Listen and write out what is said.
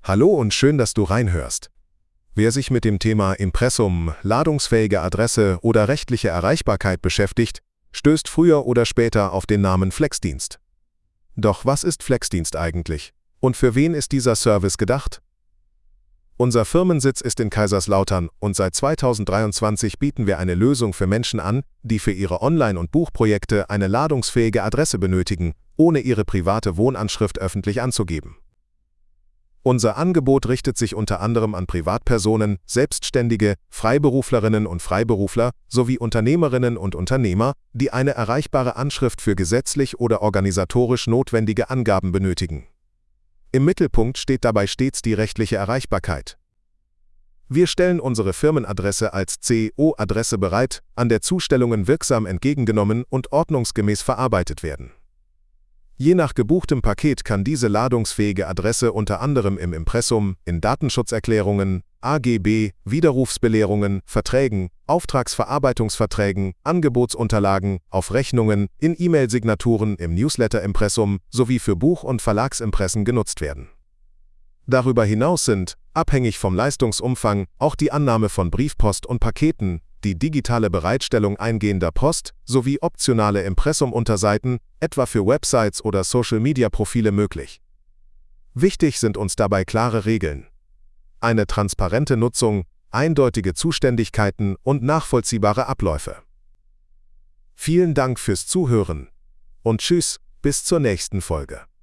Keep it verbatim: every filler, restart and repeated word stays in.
Hallo und schön, dass du reinhörst. Wer sich mit dem Thema Impressum, ladungsfähige Adresse oder rechtliche Erreichbarkeit beschäftigt, stößt früher oder später auf den Namen Flexdienst. Doch was ist Flexdienst eigentlich? Und für wen ist dieser Service gedacht? Unser Firmensitz ist in Kaiserslautern und seit zweitausenddreiundzwanzig bieten wir eine Lösung für Menschen an, die für ihre Online- und Buchprojekte eine ladungsfähige Adresse benötigen, ohne ihre private Wohnanschrift öffentlich anzugeben. Unser Angebot richtet sich unter anderem an Privatpersonen, Selbstständige, Freiberuflerinnen und Freiberufler sowie Unternehmerinnen und Unternehmer, die eine erreichbare Anschrift für gesetzlich oder organisatorisch notwendige Angaben benötigen. Im Mittelpunkt steht dabei stets die rechtliche Erreichbarkeit. Wir stellen unsere Firmenadresse als C O-Adresse bereit, an der Zustellungen wirksam entgegengenommen und ordnungsgemäß verarbeitet werden. Je nach gebuchtem Paket kann diese ladungsfähige Adresse unter anderem im Impressum, in Datenschutzerklärungen, A G B, Widerrufsbelehrungen, Verträgen, Auftragsverarbeitungsverträgen, Angebotsunterlagen, auf Rechnungen, in E-Mail-Signaturen, im Newsletter-Impressum sowie für Buch- und Verlagsimpressen genutzt werden. Darüber hinaus sind, abhängig vom Leistungsumfang, auch die Annahme von Briefpost und Paketen, die digitale Bereitstellung eingehender Post sowie optionale Impressumunterseiten, etwa für Websites oder Social-Media-Profile möglich. Wichtig sind uns dabei klare Regeln. Eine transparente Nutzung, eindeutige Zuständigkeiten und nachvollziehbare Abläufe. Vielen Dank fürs Zuhören und tschüss, bis zur nächsten Folge.